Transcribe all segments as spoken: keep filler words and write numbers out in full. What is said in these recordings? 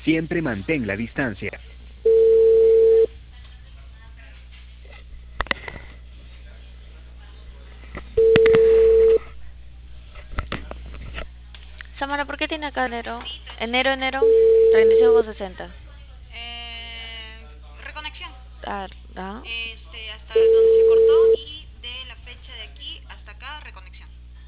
Siempre mantén la distancia. Samara, ¿por qué tiene acá enero? Enero, enero, treinta y cinco con sesenta. Eh, reconexión. Ah, ah. Este, hasta donde se cortó y de la fecha de aquí hasta acá, reconexión.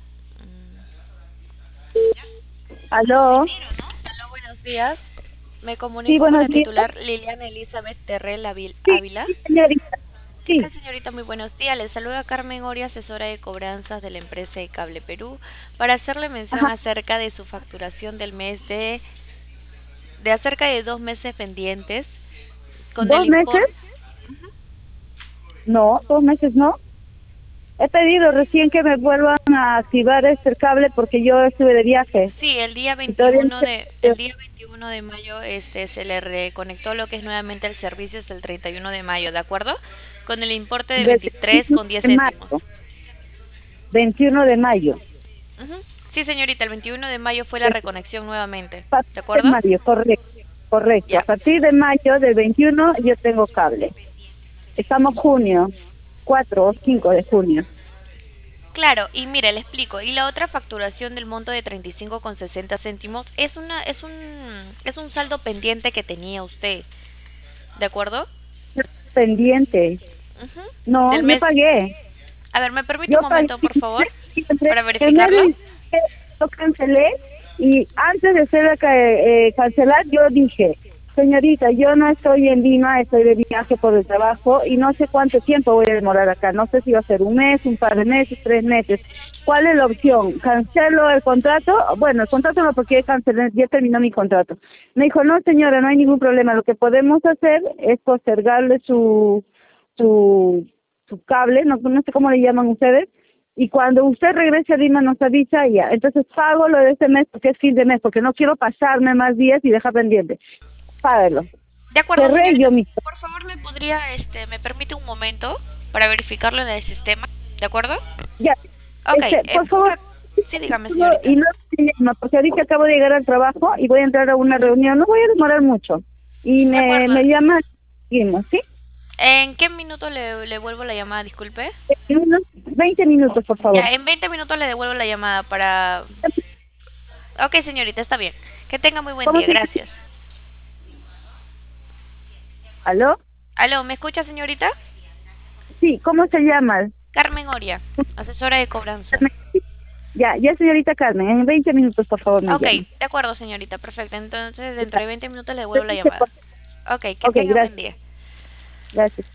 ¿Ya? Aló, Enero, ¿no? Hola, buenos días. Me sí, comunico con buenos la días. titular Liliana Elizabeth Terrell Avil- Sí, Ávila. sí, señorita. ¿Qué tal, Sí, señorita? Muy buenos días. Les saluda Carmen Oria, asesora de cobranzas de la empresa de Cable Perú, para hacerle mención ajá. acerca de su facturación del mes de, de acerca de dos meses pendientes con el ¿Dos meses? importe. No, dos meses no. He pedido recién que me vuelvan a activar este cable porque yo estuve de viaje Sí, el día y todavía no veintiuno sé. de el día veintiuno de mayo este se le reconectó lo que es nuevamente el servicio hasta el treinta y uno de mayo, ¿de acuerdo? Con el importe de Del veintitrés con diez de mayo, céntimos. veintiuno de mayo. Ujú. Sí, señorita, el veintiuno de mayo fue la De, reconexión nuevamente, a ¿de partir de acuerdo? mayo, correcto, correcto. A Ya. partir de mayo del veintiuno yo tengo cable. Estamos junio, cuatro o cinco de junio. Claro, y mire, le explico. Y la otra facturación del monto de treinta y cinco con sesenta céntimos es una es un es un saldo pendiente que tenía usted, ¿de acuerdo? Pendiente. Ujú. No, Del yo mes. pagué. A ver, ¿me permite Yo un pagué momento, por favor, entre para enero verificarlo? y diciembre, lo cancelé y antes de hacer eh, cancelar yo dije, señorita, yo no estoy en Lima, estoy de viaje por el trabajo y no sé cuánto tiempo voy a demorar acá, no sé si va a ser un mes, un par de meses, tres meses. ¿Cuál es la opción? ¿Cancelo el contrato? Bueno, el contrato no, porque ya cancelé, ya terminó mi contrato. Me dijo, no señora, no hay ningún problema, lo que podemos hacer es postergarle su, su, su cable, no, no sé cómo le llaman ustedes, y cuando usted regrese a Lima nos avisa y ya. Entonces pago lo de este mes porque es fin de mes, porque no quiero pasarme más días y dejar pendiente. Págalo. De acuerdo, Cerré señorita. yo mi... Por favor, me podría, este, me permite un momento para verificarlo en el sistema, ¿de acuerdo? Ya, Ok, este, eh, por favor, ra- sí, dígame, y señorita. no se llama, porque ahorita acabo de llegar al trabajo y voy a entrar a una reunión, no voy a demorar mucho. Y De me, acuerdo. me llama, seguimos, ¿sí? ¿En qué minuto le, le vuelvo la llamada? Disculpe. En unos veinte minutos, por favor. Ya, en veinte minutos le devuelvo la llamada para... Ok, señorita, está bien. Que tenga muy buen ¿Cómo día, se llama? gracias. ¿Aló? Aló, ¿me escucha, señorita? Sí, ¿cómo se llama? Carmen Oria, asesora de cobranza. Ya, ya señorita Carmen, en veinte minutos, por favor, me Ok, llama. de acuerdo, señorita, perfecto. Entonces, dentro de veinte minutos le devuelvo la llamada. Ok, que Ok, tenga buen gracias. día. Gracias.